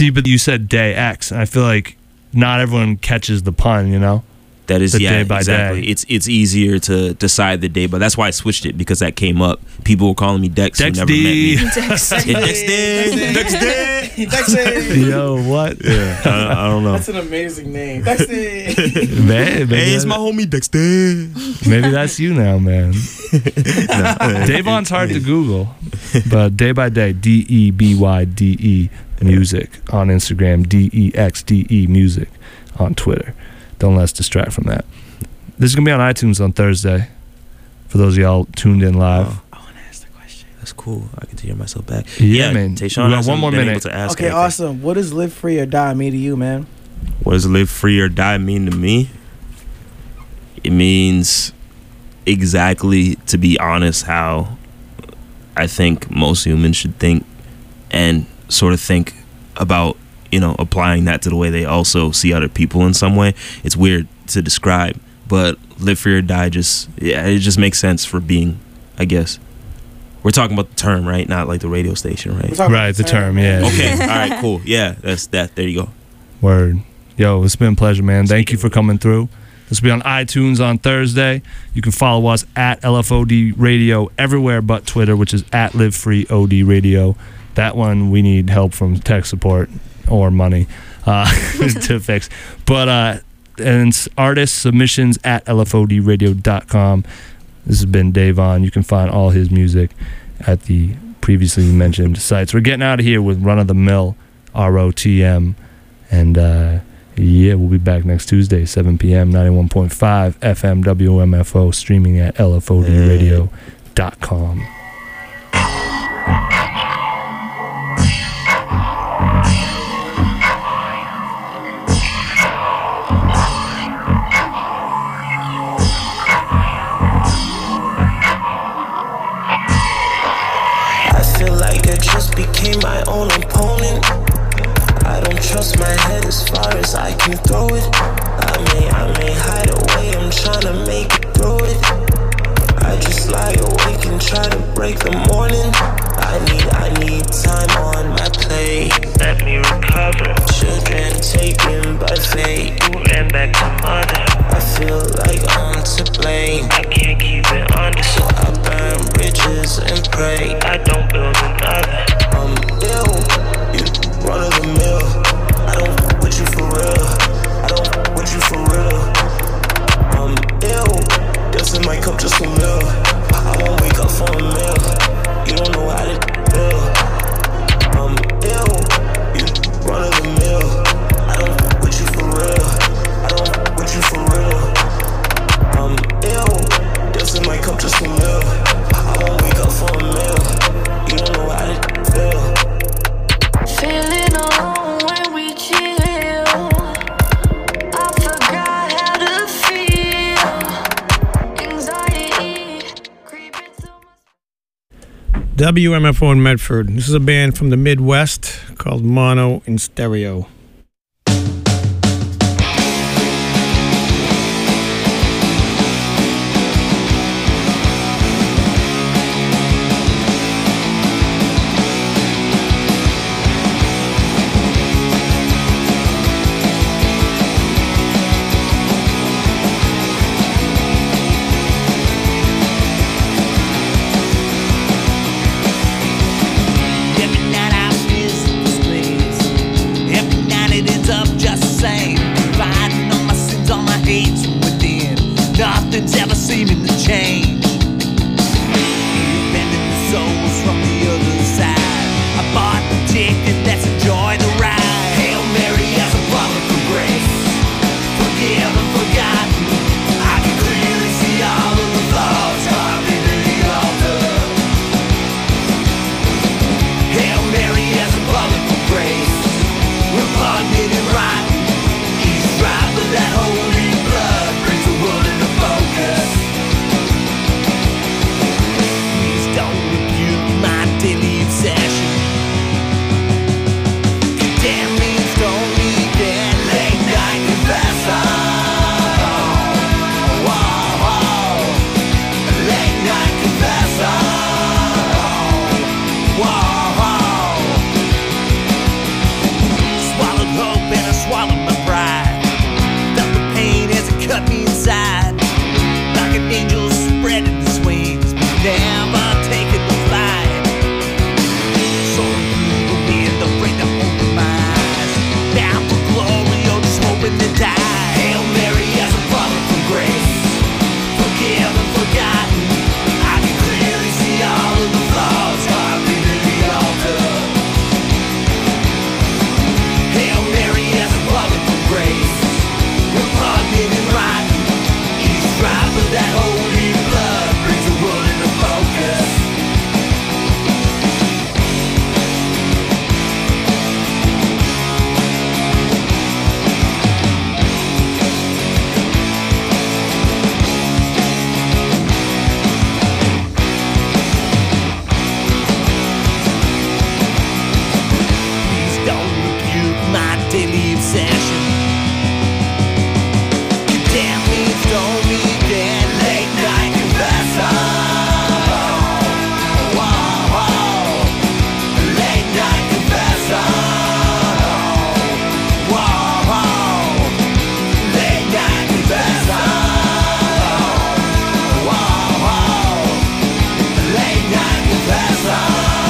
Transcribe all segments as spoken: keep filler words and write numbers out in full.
See, but you said day X, and I feel like not everyone catches the pun, you know? That is, the yeah, day by exactly. day. It's it's easier to decide the day, but that's why I switched it, because that came up. People were calling me Dex, Dex who never D. met me. Dex Yeah, Dex D. Dex D. Dexter. Yo, what? Yeah, I, I don't know. That's an amazing name. Dexter. Man, maybe, Hey, it's my homie Dexter. maybe that's you now, man. No. Davon's hard to Google, but day by day, D E B Y D E music on Instagram, D E X D E music on Twitter. Don't let us distract from that. This is going to be on iTunes on Thursday for those of y'all tuned in live. Oh, I want to ask the question. That's cool. I get to hear myself back. Yeah, yeah, man. Tayshaun We got hasn't one more been minute. able to ask Okay, anything. awesome. What does live free or die mean to you, man? What does live free or die mean to me? It means exactly, to be honest, how I think most humans should think, and sort of think about, you know, applying that to the way they also see other people in some way. It's weird to describe, but live free or die just, yeah, it just makes sense for being, I guess. We're talking about the term, right? Not like the radio station, right? Right, the term, yeah. Okay, all right, cool. Yeah, that's that. There you go. Word. Yo, it's been a pleasure, man. Thank you for coming through. This will be on iTunes on Thursday. You can follow us at L F O D Radio everywhere but Twitter, which is at Live Free O D Radio. That one we need help from tech support or money uh, to fix. But uh, and artist submissions at L F O D radio dot com. This has been Davon. You can find all his music at the previously mentioned sites. We're getting out of here with Run of the Mill, R O T M. And uh, yeah, we'll be back next Tuesday, seven p.m., ninety-one point five F M W M F O, streaming at L F O D radio dot com. Became my own opponent. I don't trust my head as far as I can throw it. I may, I may hide away, I'm trying to make it through it. I just lie awake and try to break the morning. I need, I need time on my plate. Let me recover. Children taken by fate. You ran back to mother. I feel like I'm to blame. I can't keep it under, so I burn bridges and pray I don't build another. I'm ill, you run of the mill. I don't f with you for real. I don't f with you for real. I'm ill, guess it might come just a meal. I won't wake up for a meal. You don't know how to feel. I'm ill, you run of the mill. I don't f with you for real. I don't f with you for real. I'm ill, guess it might come just a meal. I won't wake up for a meal. You don't know how to feel. Feeling alone when we chill. I forgot how to feel. Anxiety creeping through my... W M F O in Medford. This is a band from the Midwest called Mono in Stereo. Nothing's ever seeming to change. Bending the souls from the other side. I bought the ticket, let's enjoy the ride. Hail Mary as a brother for grace. Forgive and forgotten. I can clearly see all of the flaws carved into the altar. Hail Mary as a brother for grace. Repugnant and rotten. He's dried with that holy blood. Brings the world into focus. cut me inside like an angel spreading his wings, but never taking the flight. Soaring through the wind, afraid to open my eyes. Bound for glory, or just hoping to die. Hail Mary has a problem from grace, forgiven, forgotten. I can clearly see all of the flaws carved into the altar. Hail Mary has a problem from grace, repugnant and rotten. Each drop of that holy blood brings the world into focus. Please don't rebuke my daily obsession. Condemn me, stone me, then late night confessor. Whoa, whoa. Late night confessor. Whoa, whoa. Late night confessor. Whoa, whoa. Late night confessor.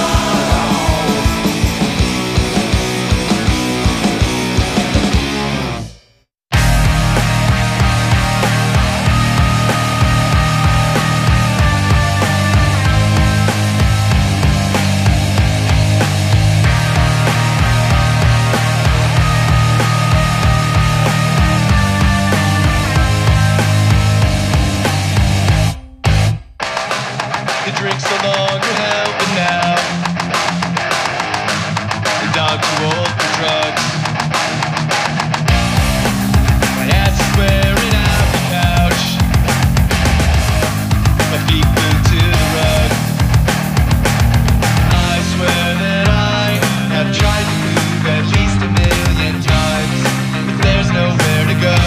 The drink's no longer helping now. The dog too old for drugs. My ass is wearing out the couch. My feet glued to the rug. I swear that I have tried to move at least a million times, but there's nowhere to go.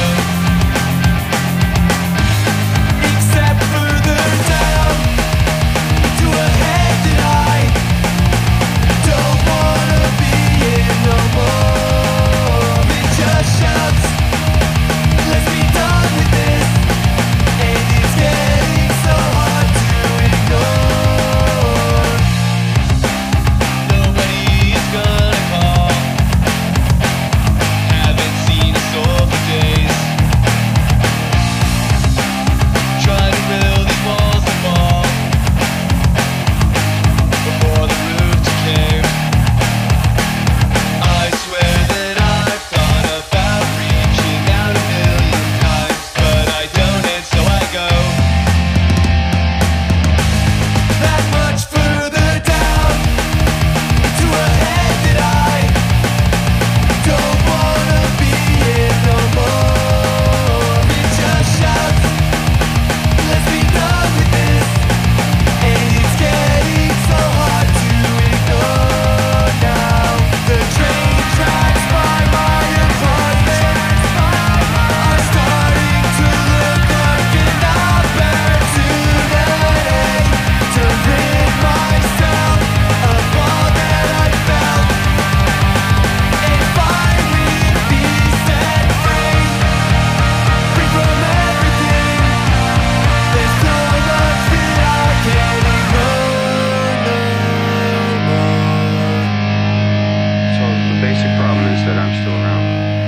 Except further down to a head that I don't wanna be in no more. It just shouts, let's be done with this, and it's getting so hard to ignore. Nobody is gonna call. Haven't seen a soul for days. Try to build these walls that fall before the roof came. I swear that I've thought about reaching out a million times, but I don't, and so I go that much further down to a head that I don't wanna be in no more. It just shouts, let's be done with this, and it's getting so hard to ignore now. The train tracks by my apartment are starting to look like an opportunity to rid myself of all that I felt and finally be set free, free from everything. There's so much that I can't ignore no more. So the basic problem is that I'm still around.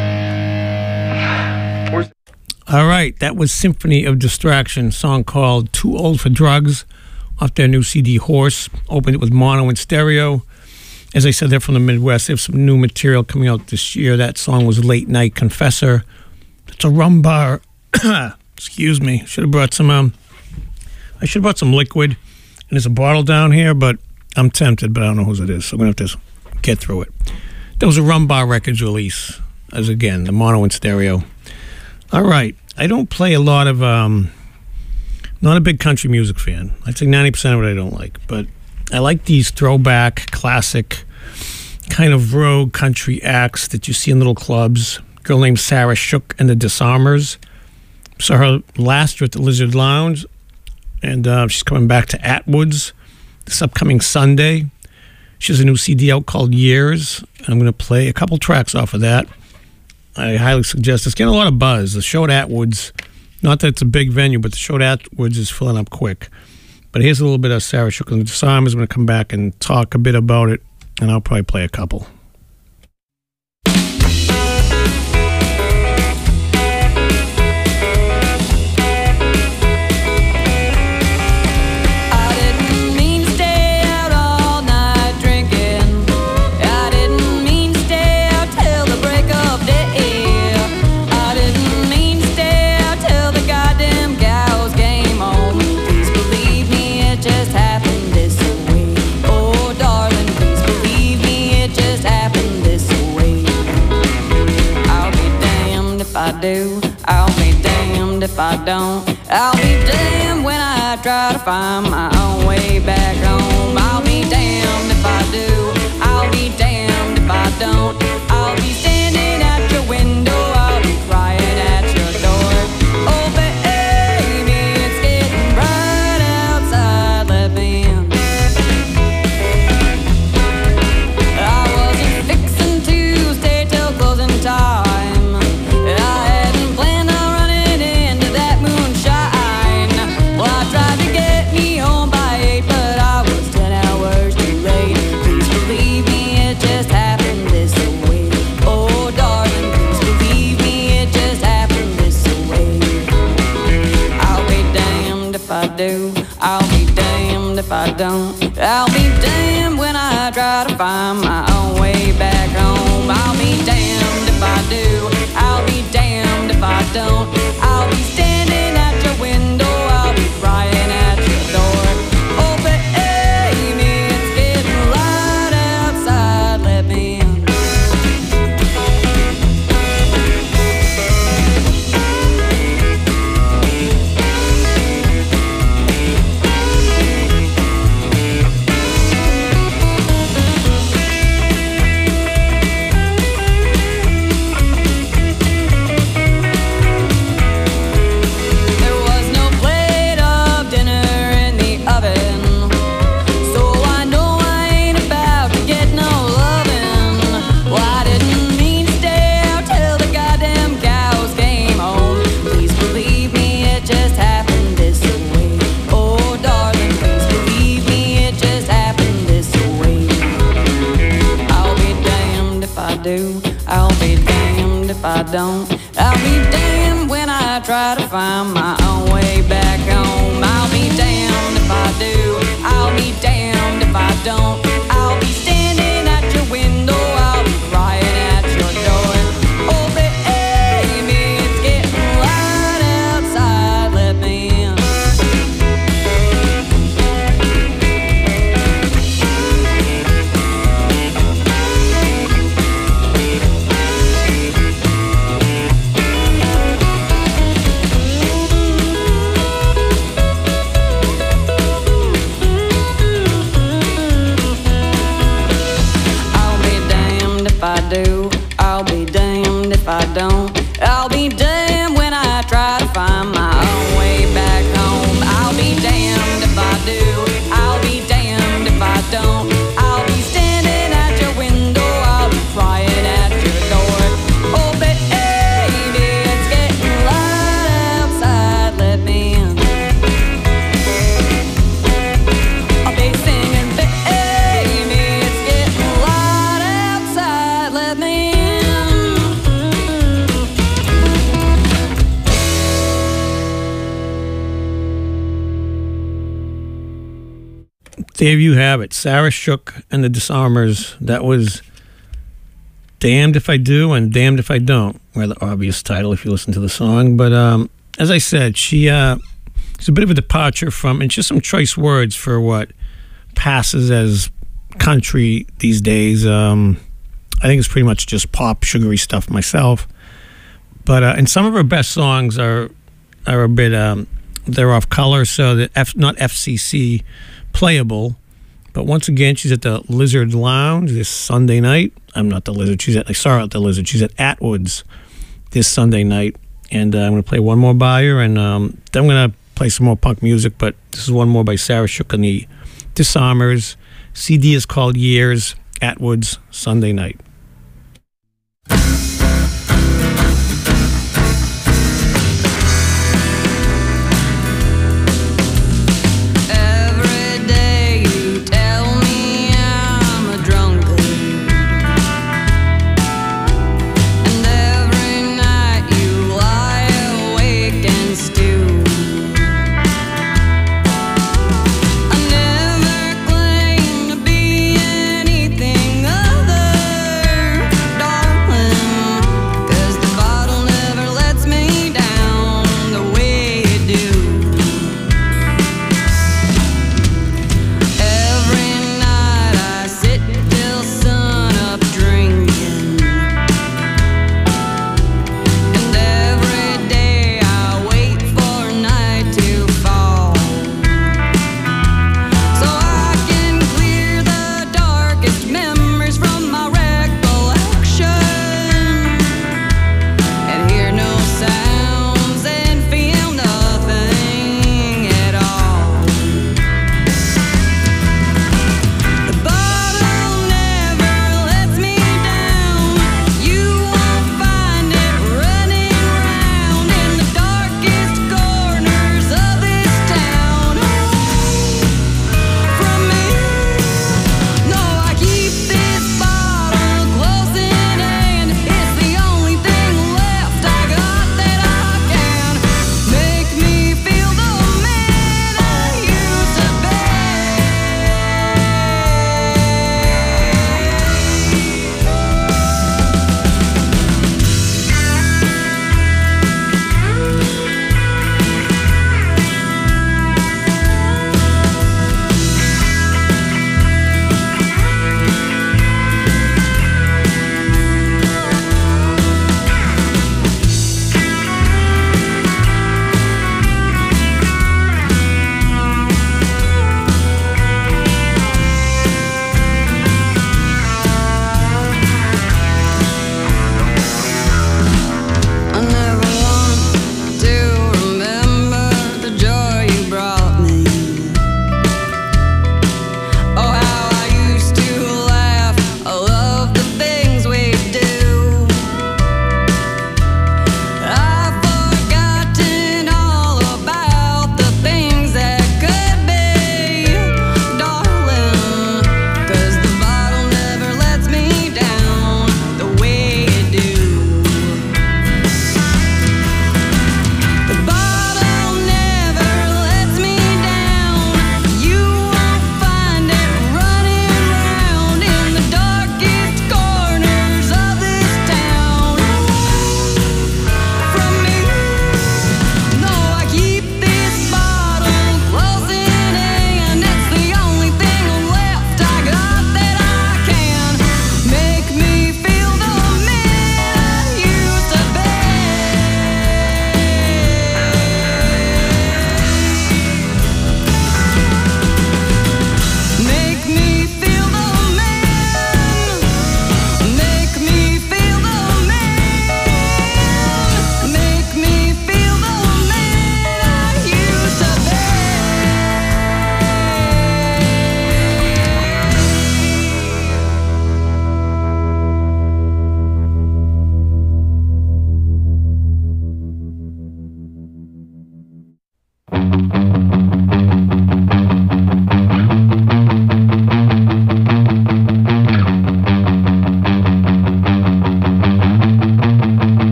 Where's All right, that was Symphony of Distraction, song called Too Old for Drugs, off their new C D Horse. Opened it with mono and stereo. As I said, they're from the Midwest. They have some new material coming out this year. That song was Late Night Confessor. It's a rum bar. Excuse me. Should have brought some, um, I should have brought some liquid. And there's a bottle down here, but I'm tempted, but I don't know whose it is. So I'm going to have to get through it. There was a Rum Bar Records release, as again, the mono and stereo. All right. I don't play a lot of, um, not a big country music fan. I'd say ninety percent of it I don't like. But I like these throwback, classic, kind of rogue country acts that you see in little clubs. A girl named Sarah Shook and the Disarmers. Saw her last year at the Lizard Lounge. And uh, she's coming back to Atwoods this upcoming Sunday. She has a new C D out called Years. And I'm going to play a couple tracks off of that. I highly suggest. It's getting a lot of buzz. The show at Atwoods Not that it's a big venue, but the show at Atwoods is filling up quick. But here's a little bit of Sarah Shook and the Disarmers. I'm going to come back and talk a bit about it, and I'll probably play a couple. Do. I'll be damned if I don't. I'll be damned when I try to find my own way back home. I'll be damned if I do. I'll be damned if I don't. I'll be standing at your window. I'll be crying at your door. Oh, baby, it's getting bright outside. Let me in. I wasn't fixing to stay till closing time. Do. I'll be damned if I don't. I'll be damned when I try to find my own way back home. I'll be damned if I do. I'll be damned if I don't. I'll be standing at your window. I'll be crying at your door. Oh, baby, it's getting light outside. Let me in. I'll be damned if I don't. I'll be damned when I try to find my own way back home. I'll be damned if I do. I'll be damned if I don't. I'll be standing at your window. I'll be crying at your door. Oh, baby, it's getting light outside. Let me in. Do. I'll be damned if I don't. I'll be damned when I try to find my own way back home. I'll be damned if I do. I'll be damned if I don't. I'll be standing at your window. I'll be crying at your door. Oh, baby, it's getting light outside. Let me in. I'll be singing, baby, it's getting light outside. Let me in. There you have it. Sarah Shook and the Disarmers. That was Damned If I Do and Damned If I Don't. Rather obvious title if you listen to the song. But um, as I said, she uh, it's a bit of a departure from, and just some choice words for what passes as country these days. Um, I think it's pretty much just pop, sugary stuff myself. But uh, and some of her best songs are are a bit um, they're off color, so that F, not F C C playable. But once again, she's at the Lizard Lounge this Sunday night. I'm not the Lizard. She's at sorry, not the Lizard. She's at Atwoods this Sunday night, and uh, I'm going to play one more by her, and um, then I'm going to play some more punk music. But this is one more by Sarah Shook and the Disarmers. C D is called Years. Atwoods Sunday night.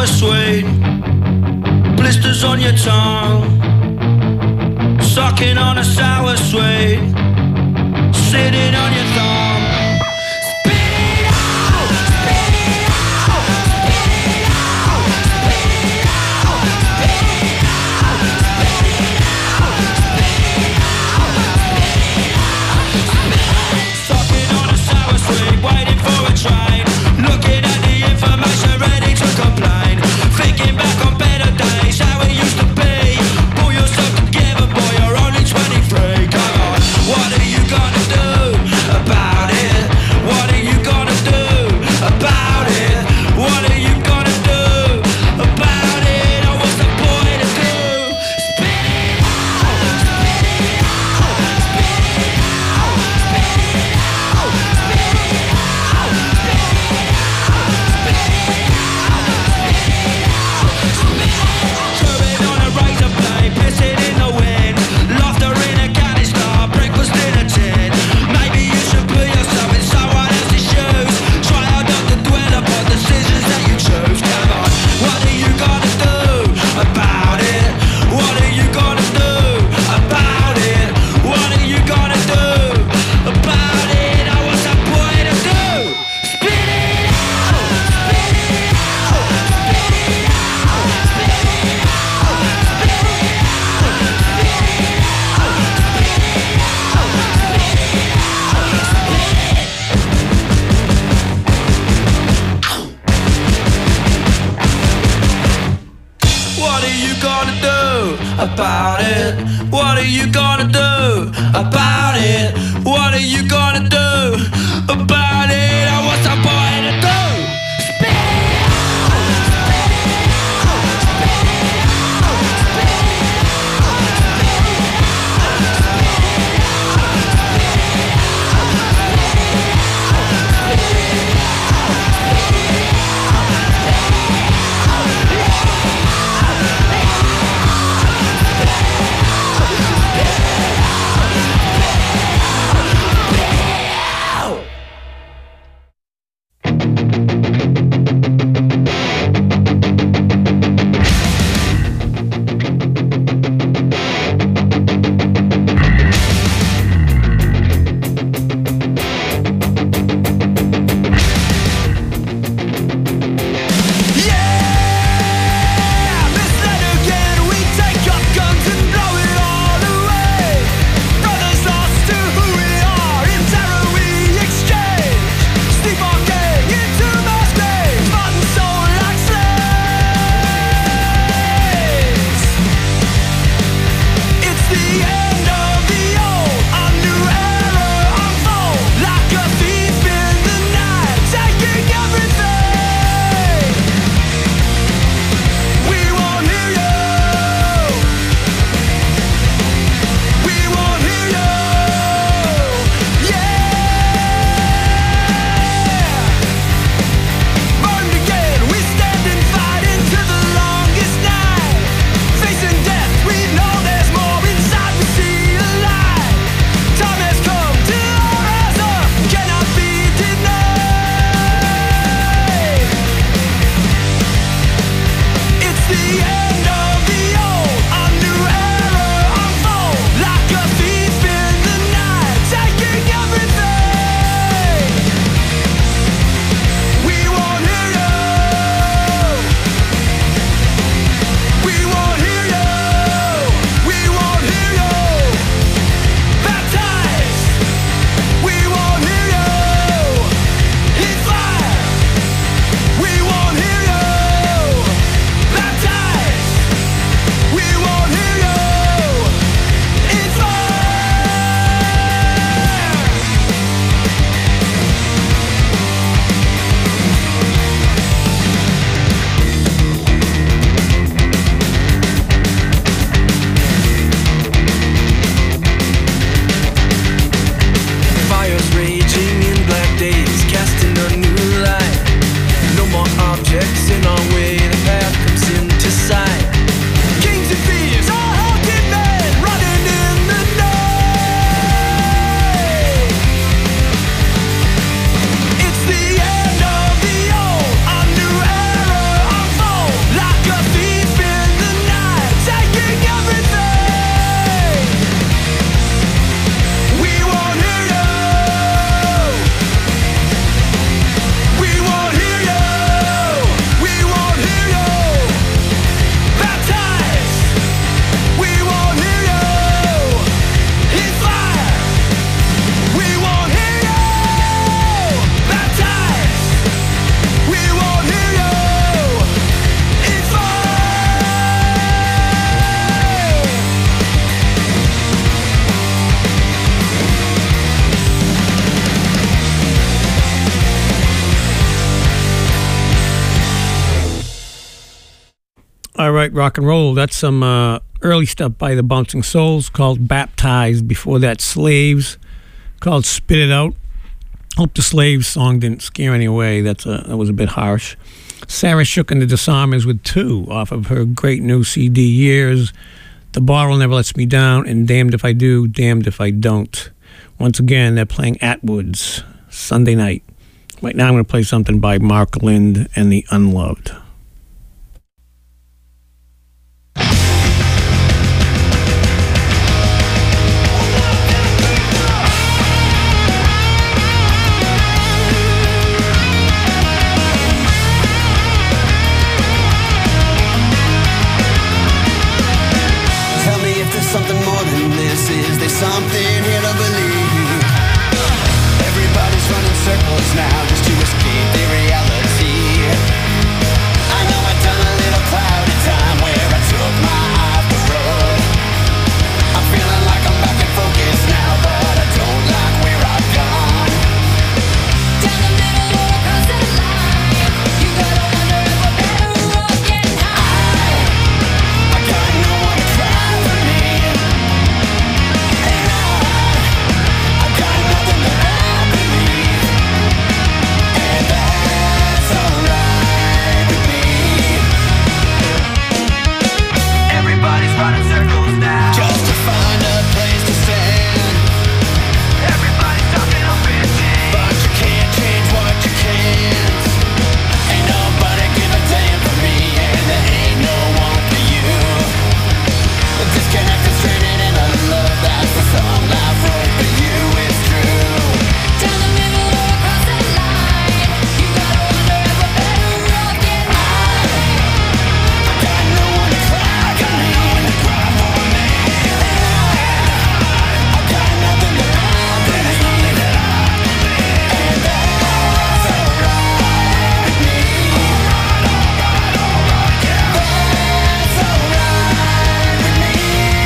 sour sweet, blisters on your tongue, sucking on a sour sweet, sitting on your thumb. Waiting for a train, looking at the information, ready to complain. Thinking back on better days, how it used to be. Pull yourself together, boy, you're only twenty-three. Come on, what are you gonna do about it? What are you gonna do about it? What are you gonna do about it? Oh, what's the point of do? Spit it out, spit it out, spit it out, spit it out, spit it out. About it, what are you gonna do about it? What are you gonna do about it? Oh, what's the point to do? Spit it out, spit it out, spit it out, spit it out, spit it out, spit it out, spit it out, spit it out, spit it out, spit it out. All right, rock and roll. That's some uh, early stuff by the Bouncing Souls called Baptized. Before that, Slaves called Spit It Out. Hope the Slaves song didn't scare any away. That's a, that was a bit harsh. Sarah Shook and the Disarmers with Two off of her great new C D Years. The Bottle Never Lets Me Down and Damned If I Do, Damned If I Don't. Once again, they're playing Atwoods Sunday night. Right now I'm going to play something by Mark Lind and the Unloved. Tell me if there's something more than this. Is there something here to believe? Everybody's running circles now just to escape their reality. I know I've done a little cloudy time where I took my eye off the road. I'm feeling like I'm back in focus now, but I don't like where I've gone. Down the middle or across the line, you gotta wonder if we're better off getting high. I got no one to cry for me, and I, I've got nothing that I believe, and that's alright with me. Everybody's running circles now, just to find a place to stand. Everybody's talking up in but you can't change what you can't. Ain't nobody give a damn for me, and there ain't no one for you. Disconnected, stranded in a love, that's the song I wrote for you, it's true. Down the middle or across the line, you gotta wonder if we're better off getting high. I got no one to cry for me, and I, I've got nothing that I believe, and that's alright with me. That's alright with me.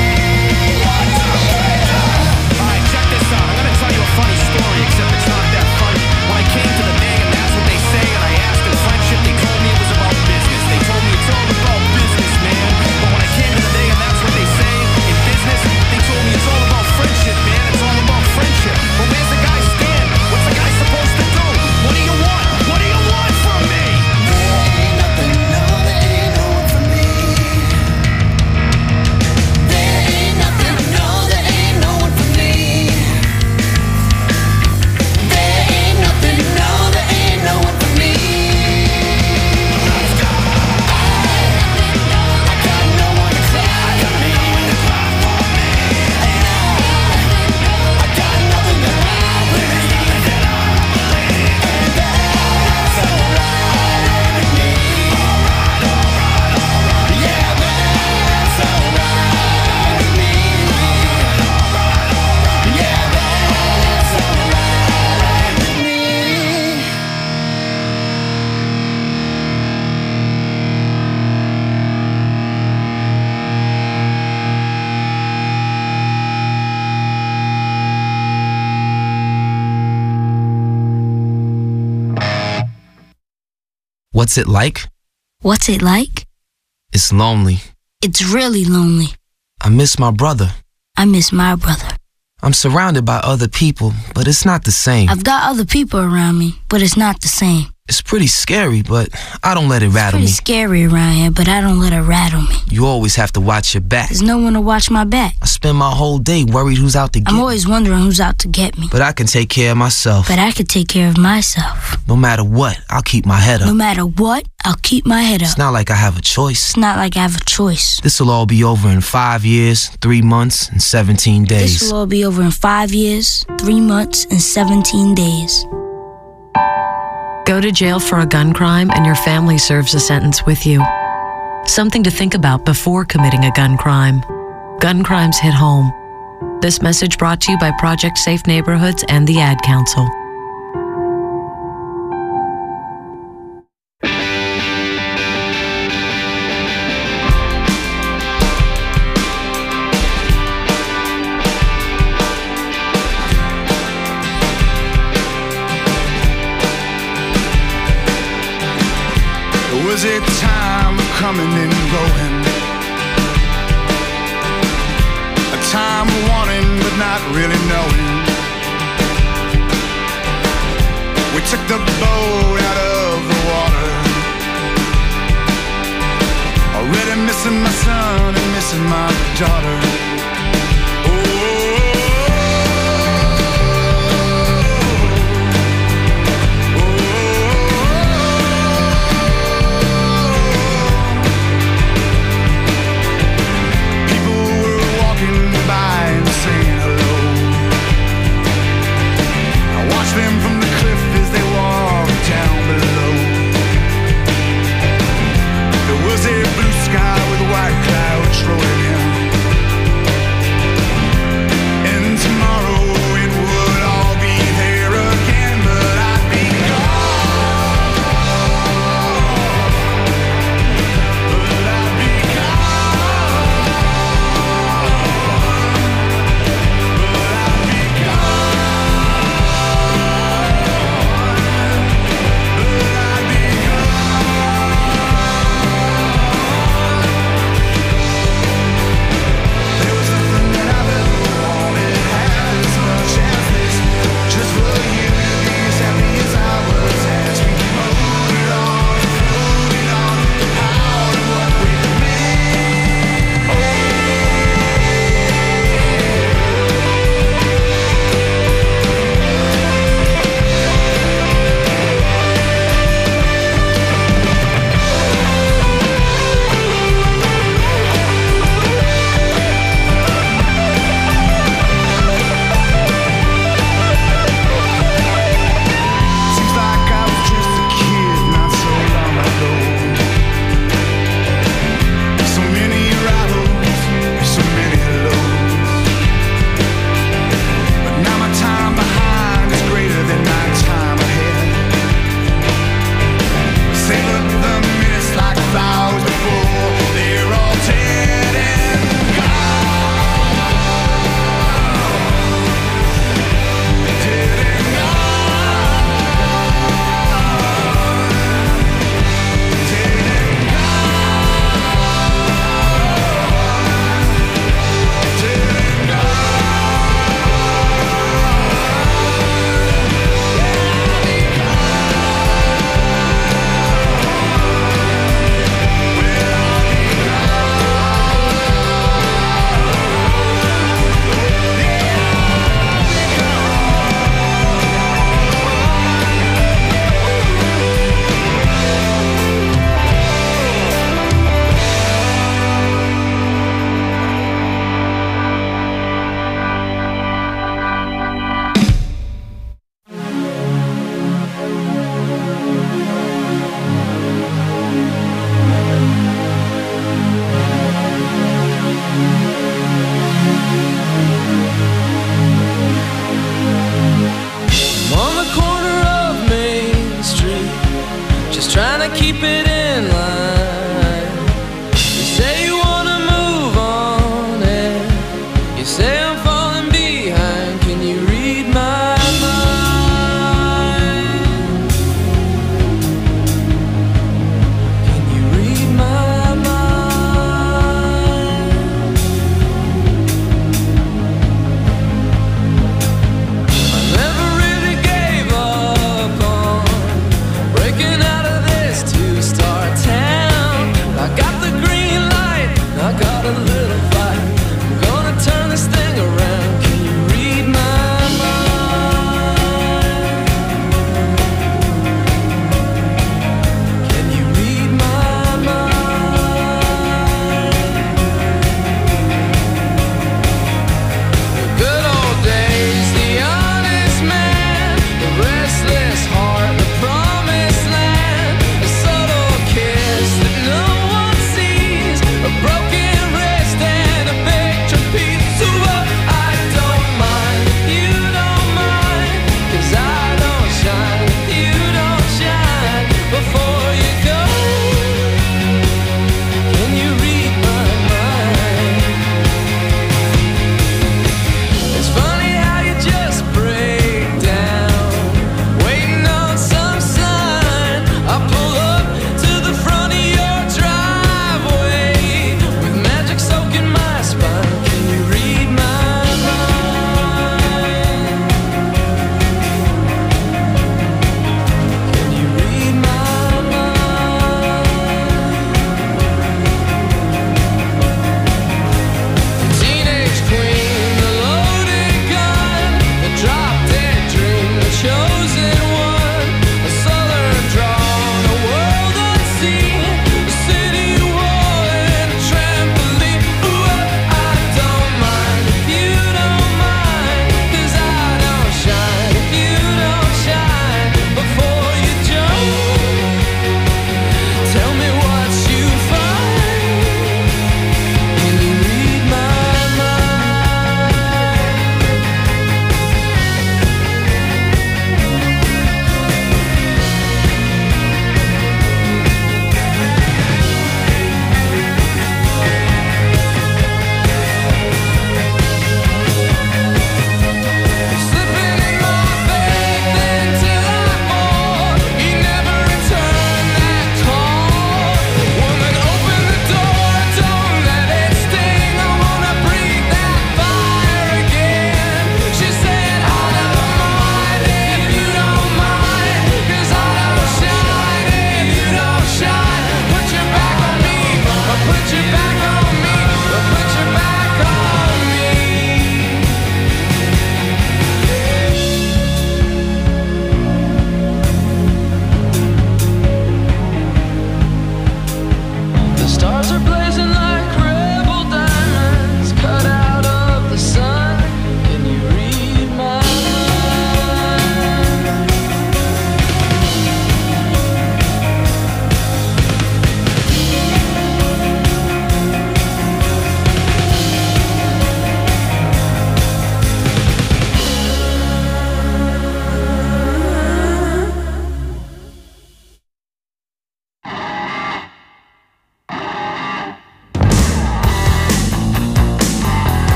Alright, check this out. I'm gonna tell you a funny story, except it's not that funny. When I came to the thing and that's what they say, and I asked in friendship, they told me it was about business. They told me it's all about business, man. But when I came to the thing and that's what they say in business, they told me it's all about friendship, man. It's all about friendship. But where's the guy stand? What's the guy supposed to do? What do you want? What do you want from me? There ain't nothing, no, there ain't no one for me. There ain't nothing, no, there ain't no one for me. There ain't nothing, no, there ain't no one for me. I got no one to cry for me, and I, I got nothing that I believe, and that's alright with me. Yeah, that's alright with me. Yeah, that's alright with me. What's it like? What's it like? It's lonely. It's really lonely. I miss my brother. I miss my brother. I'm surrounded by other people, but it's not the same. I've got other people around me, but it's not the same. It's pretty scary, but I don't let it rattle Pretty me. scary around here, but I don't let it rattle me. You always have to watch your back. There's no one to watch my back. I spend my whole day worried who's out to get I'm me. always wondering who's out to get me. But I can take care of myself. But I could take care of myself. No matter what, I'll keep my head No up. matter what, I'll keep my head up. It's not like I have a choice. It's not like I have a choice. This'll all be over in five years, three months, and seventeen days. This will all be over in five years, three months, and seventeen days. Go to jail for a gun crime and your family serves a sentence with you. Something to think about before committing a gun crime. Gun crimes hit home. This message brought to you by Project Safe Neighborhoods and the Ad Council. Was it time coming and going. A time wanting but not really knowing. We took the boat out of the water. Already missing my son and missing my daughter. Them from the cliff as they walk down below. There was a blue sky with white clouds rolling in.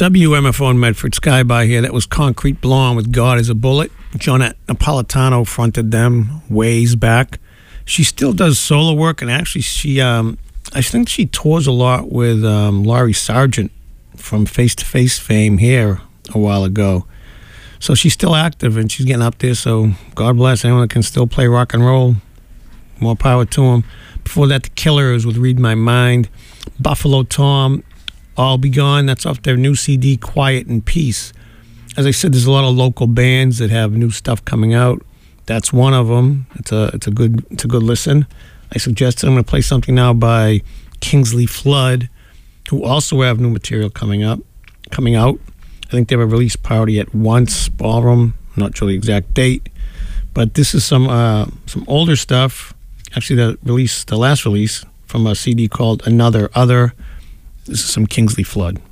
W M F O in Medford, Skyby here. That was Concrete Blonde with God is a Bullet. Jonette Napolitano fronted them ways back. She still does solo work, and actually she, um, I think she tours a lot with um, Laurie Sargent from Face to Face fame here a while ago. So she's still active, and she's getting up there, so God bless anyone that can still play rock and roll. More power to them. Before that, The Killers with Read My Mind. Buffalo Tom, All Be Gone. That's off their new C D, Quiet and Peace. As I said, there's a lot of local bands that have new stuff coming out. That's one of them. It's a it's a good it's a good listen. I suggested I'm going to play something now by Kingsley Flood, who also have new material coming up, coming out. I think they have a release party at Once Ballroom. I'm not sure the exact date, but this is some uh, some older stuff. Actually, the release, the last release from a C D called Another Other. This is some Kingsley Flood.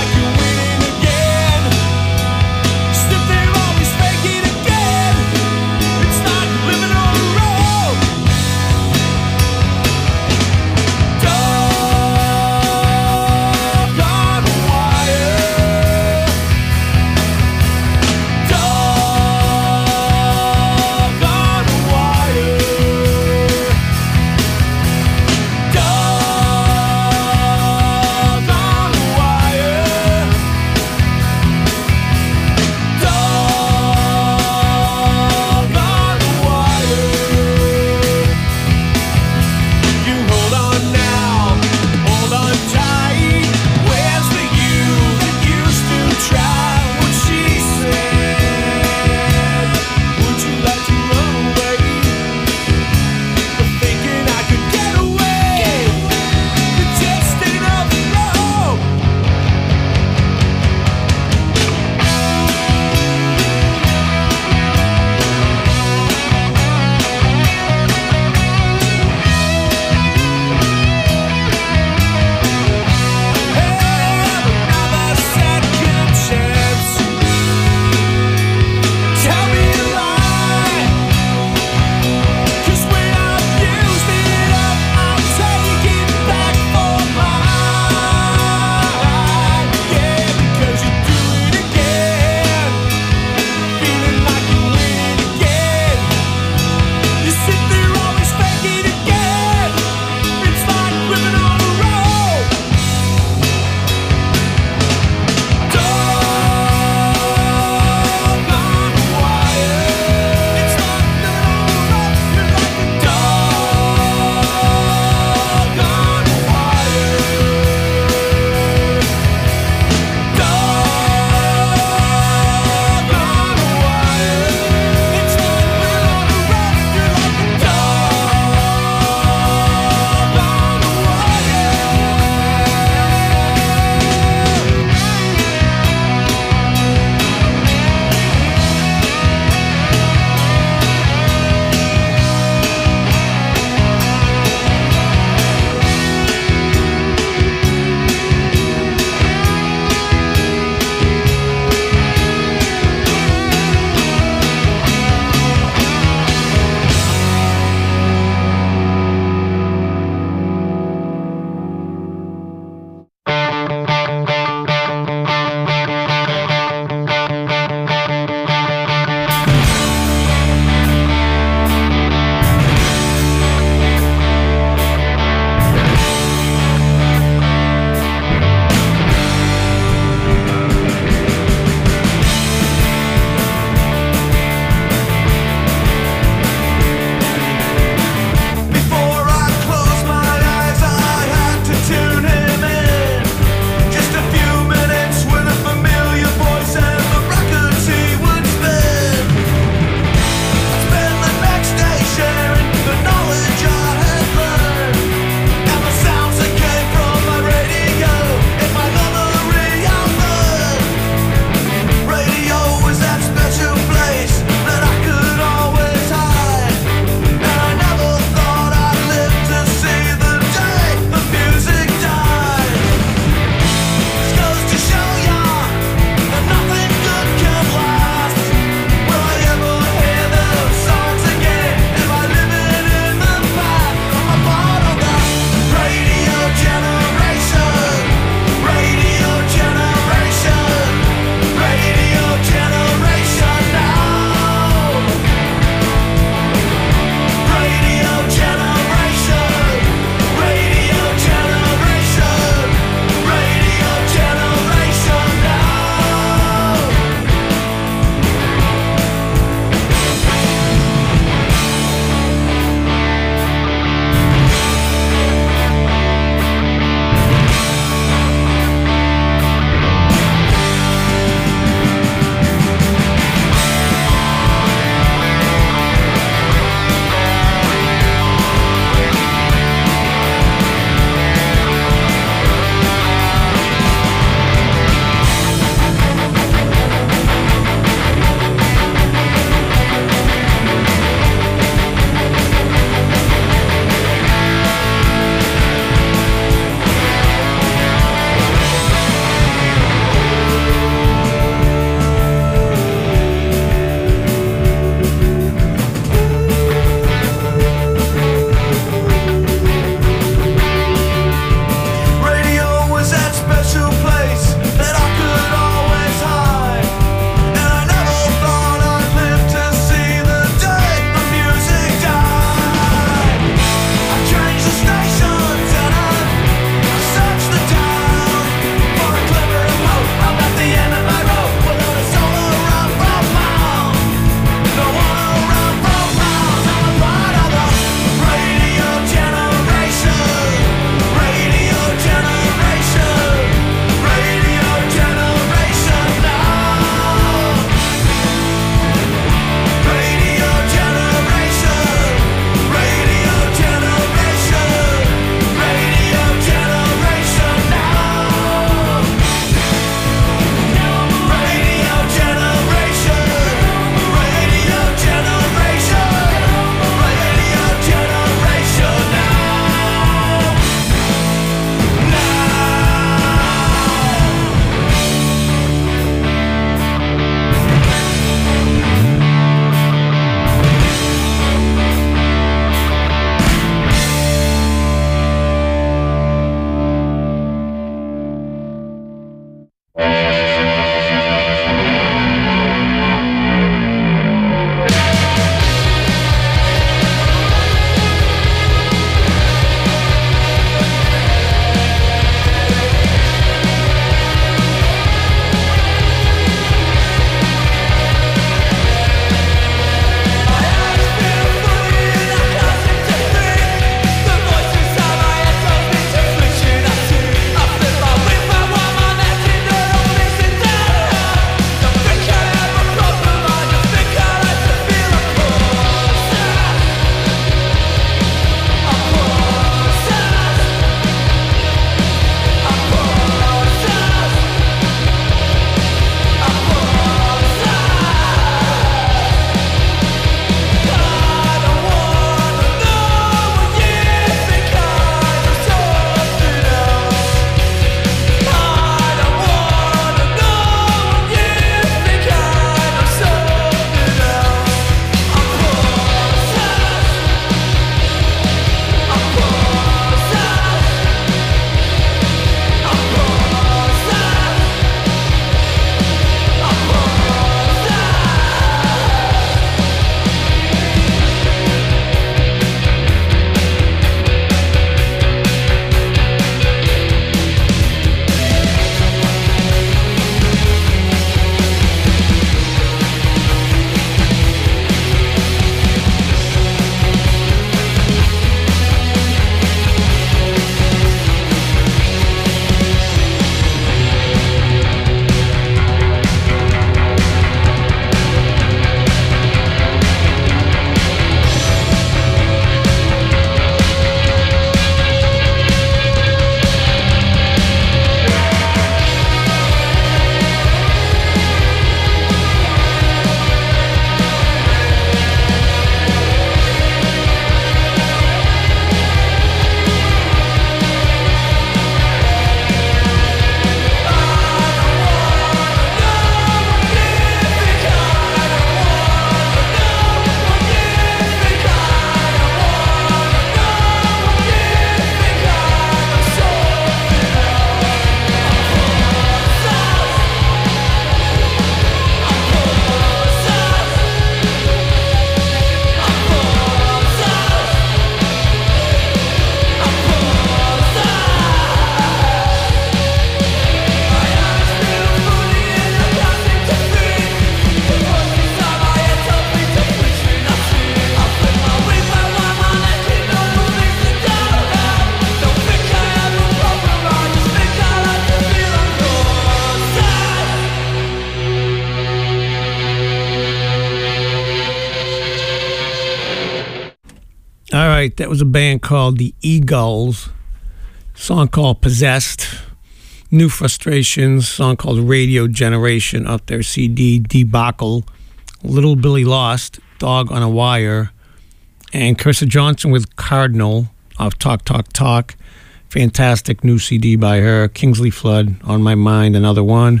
right, that was a band called the Eagles. Song called Possessed. New Frustrations, song called Radio Generation off their C D Debacle. Little Billy Lost, Dog on a Wire. And Kirsta Johnson with Cardinal off Talk Talk Talk. Fantastic new C D by her. Kingsley Flood, On My Mind, another one.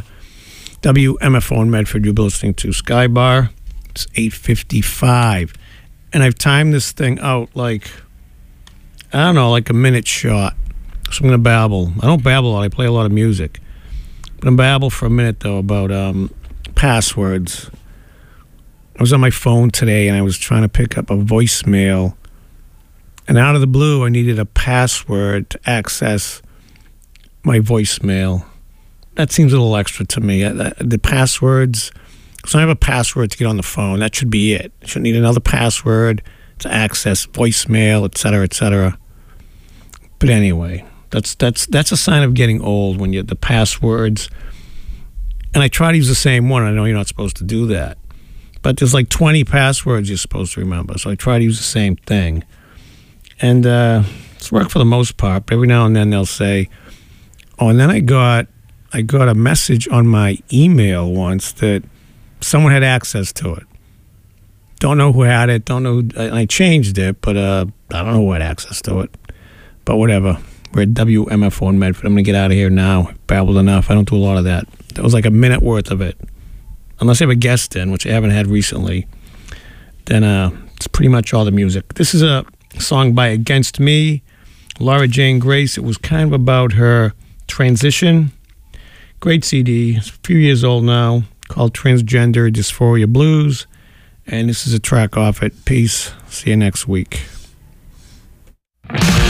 W M F O in Medford, you'll be listening to Sky Bar. It's eight fifty-five. And I've timed this thing out like, I don't know, like a minute short. So I'm going to babble. I don't babble a lot. I play a lot of music. I'm going to babble for a minute, though, about um, passwords. I was on my phone today, and I was trying to pick up a voicemail. And out of the blue, I needed a password to access my voicemail. That seems a little extra to me. Uh, The passwords, so I have a password to get on the phone. That should be it. I shouldn't need another password to access voicemail, et cetera, et cetera. But anyway, that's that's that's a sign of getting old when you the passwords. And I try to use the same one. I know you're not supposed to do that. But there's like twenty passwords you're supposed to remember. So I try to use the same thing. And uh, it's worked for the most part. But every now and then they'll say, oh, and then I got I got a message on my email once that someone had access to it. Don't know who had it. Don't know. Who, I changed it, but uh, I don't know who had access to it. But whatever. We're at W M F O in Medford. I'm going to get out of here now. Babbled enough. I don't do a lot of that. That was like a minute worth of it. Unless I have a guest in, which I haven't had recently, then uh, it's pretty much all the music. This is a song by Against Me, Laura Jane Grace. It was kind of about her transition. Great C D. It's a few years old now, called Transgender Dysphoria Blues. And this is a track off it. Peace. See you next week.